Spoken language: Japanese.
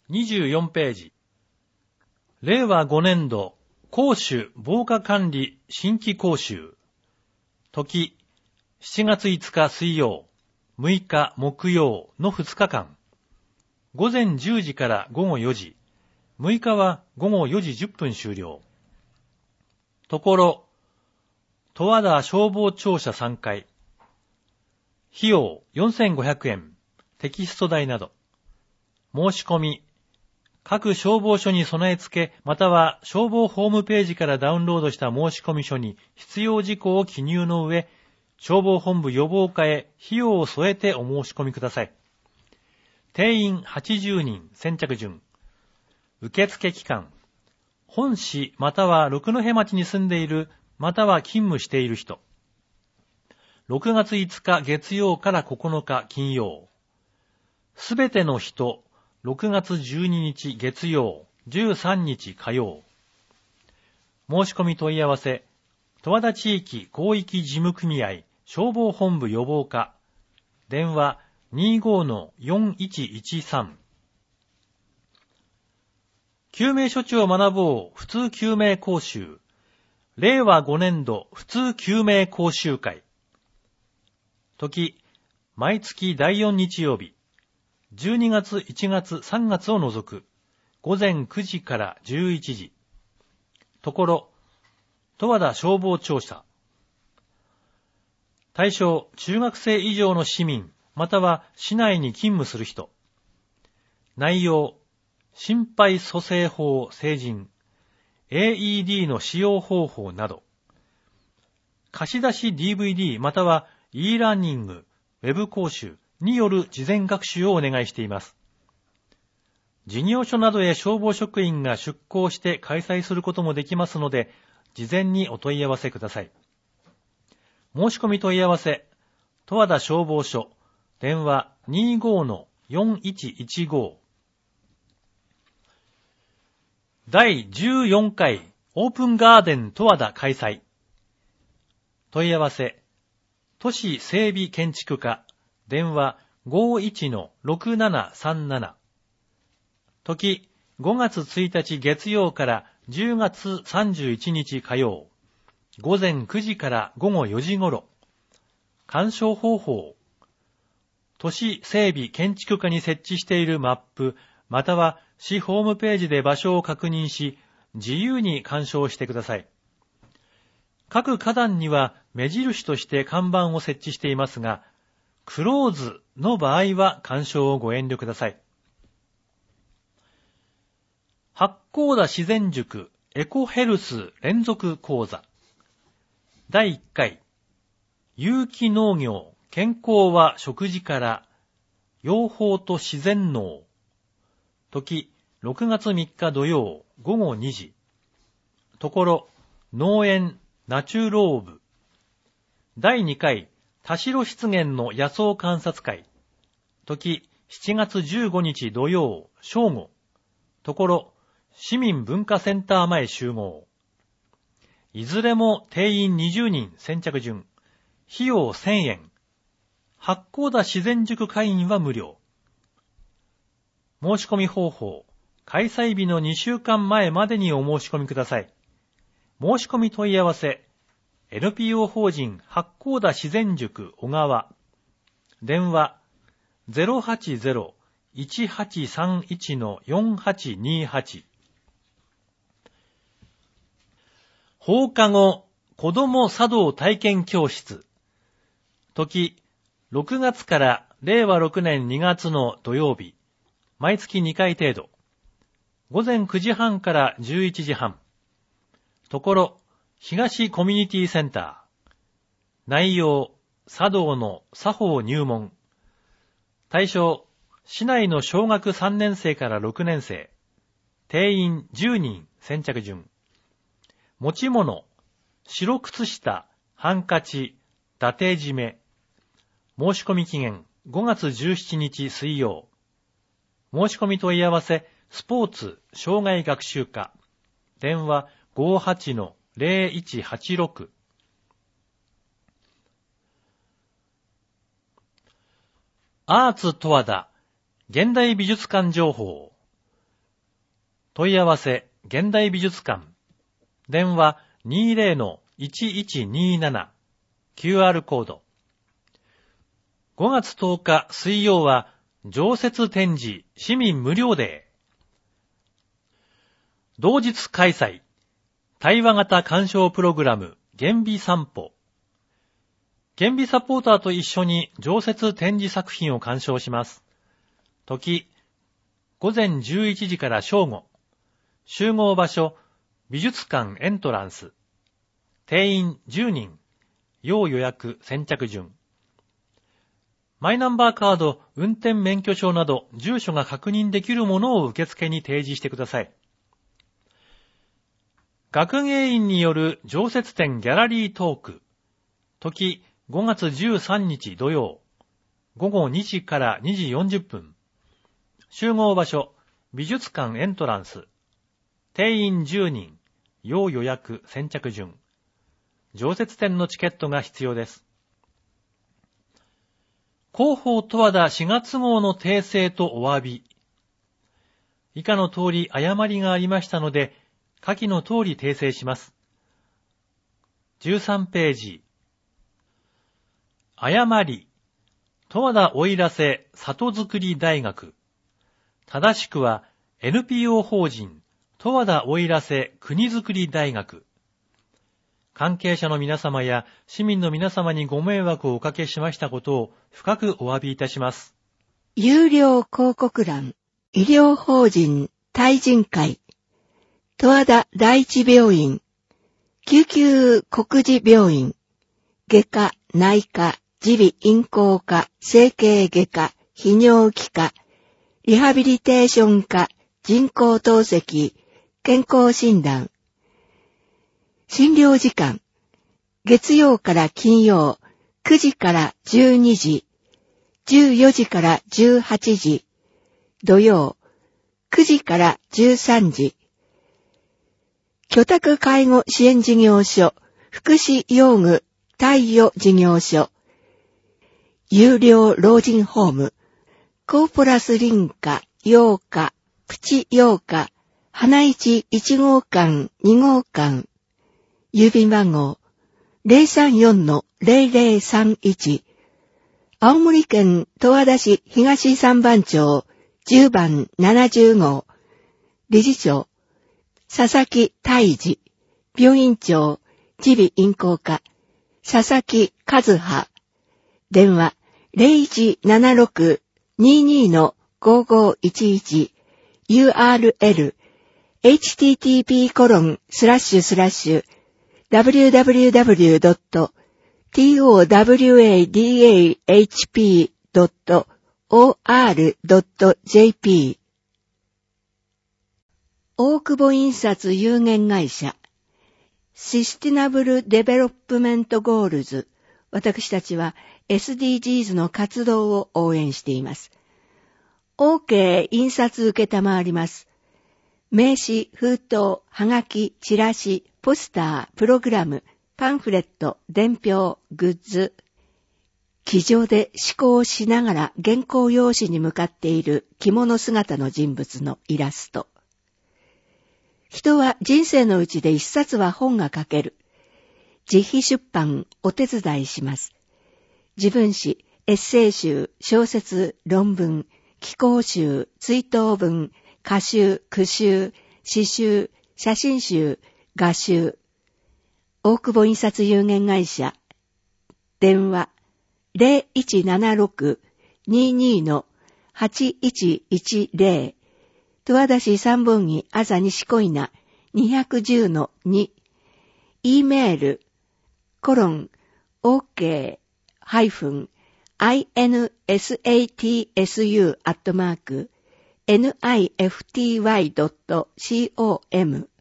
24ページ。令和5年度講習防火管理新規講習。時、7月5日水曜、6日木曜の2日間。午前10時から午後4時。6日は午後4時10分終了。ところ、十和田消防庁舎3階。費用4500円。テキスト代など。申し込み。各消防署に備え付け、または消防ホームページからダウンロードした申込書に必要事項を記入の上、消防本部予防課へ費用を添えてお申し込みください。定員80人先着順。受付期間。本市または六戸町に住んでいる、または勤務している人。6月5日月曜から9日金曜。すべての人、6月12日月曜、13日火曜。申し込み問い合わせ、十和田地域広域事務組合消防本部予防課。電話 25-4113。救命処置を学ぼう普通救命講習。令和5年度普通救命講習会。時、毎月第4日曜日。12月、1月、3月を除く。午前9時から11時。ところ、十和田消防庁舎。対象、中学生以上の市民、または市内に勤務する人。内容、心肺蘇生法成人、AED の使用方法など。貸し出し DVD または e ラーニング、ウェブ講習による事前学習をお願いしています。事業所などへ消防職員が出向して開催することもできますので、事前にお問い合わせください。申し込み問い合わせ、十和田消防署、電話 25-4115。第14回オープンガーデン十和田開催。問い合わせ、都市整備建築課、電話 51-6737。時、5月1日月曜から10月31日火曜。午前9時から午後4時頃。鑑賞方法。都市整備建築課に設置しているマップ、または市ホームページで場所を確認し、自由に鑑賞してください。各花壇には目印として看板を設置していますが、クローズの場合は鑑賞をご遠慮ください。八甲田自然塾エコヘルス連続講座。第1回、有機農業、健康は食事から、養蜂と自然農。時、6月3日土曜、午後2時。ところ、農園、ナチュローブ。第2回、田代湿原の野草観察会。時、7月15日土曜、正午。ところ、市民文化センター前集合。いずれも定員20人先着順。費用1000円。八甲田自然塾会員は無料。申し込み方法。開催日の2週間前までにお申し込みください。申し込み問い合わせ。NPO 法人八甲田自然塾小川。電話 080-1831-4828。放課後子ども茶道体験教室。時、6月から令和6年2月の土曜日。毎月2回程度。午前9時半から11時半。ところ、東コミュニティセンター。内容、茶道の作法入門。対象、市内の小学3年生から6年生。定員10人先着順。持ち物、白靴下、ハンカチ、伊達締め。申し込み期限、5月17日水曜。申し込み問い合わせ、スポーツ、障害学習課。電話 58-0186。アーツ十和田、現代美術館情報。 問い合わせ、現代美術館。電話 20-1127。QR コード。5月10日水曜は、常設展示市民無料デー。同日開催。対話型鑑賞プログラム、原美散歩。原美サポーターと一緒に常設展示作品を鑑賞します。時、午前11時から正午。集合場所、美術館エントランス。定員10人。要予約先着順。マイナンバーカード、運転免許証など住所が確認できるものを受付に提示してください。学芸員による常設展ギャラリートーク。時、5月13日土曜。午後2時から2時40分。集合場所、美術館エントランス。定員10人。要予約先着順。常設展のチケットが必要です。広報十和田4月号の訂正とお詫び。以下の通り誤りがありましたので、下記の通り訂正します。13ページ。誤り。十和田奥入瀬里づくり大学。正しくは NPO 法人十和田奥入瀬国づくり大学。関係者の皆様や市民の皆様にご迷惑をおかけしましたことを深くお詫びいたします。 有料広告欄、医療法人対人会、十和田第一病院、救急国事病院、外科、内科、耳鼻咽喉科、整形外科、泌尿器科、リハビリテーション科、人工透析、健康診断、診療時間、月曜から金曜、9時から12時、14時から18時、土曜、9時から13時、居宅介護支援事業所、福祉用具貸与事業所、有料老人ホーム、コーポラス林家、洋家、プチ洋家、花市1号館、2号館、郵便番号 034-0031 青森県十和田市東三番町10番70号理事長佐々木泰治病院長耳鼻咽喉科佐々木和葉電話 0176-22-5511 URL http://www.towadahp.or.jp 大久保印刷有限会社システィナブルデベロップメントゴールズ私たちは SDGs の活動を応援しています。OK 印刷受けたまわります。名刺、封筒、はがき、チラシ、ポスター、プログラム、パンフレット、伝票、グッズ。机上で思考しながら原稿用紙に向かっている着物姿の人物のイラスト。人は人生のうちで一冊は本が書ける。自費出版お手伝いします。自分史、エッセイ集、小説、論文、寄稿集、追悼文、歌集、句集、詩集、写真集、画集。大久保印刷有限会社。電話0176-22-8110十和田市三本木あざ西小稲 210-2 E メールOK-insatsu@nifty.com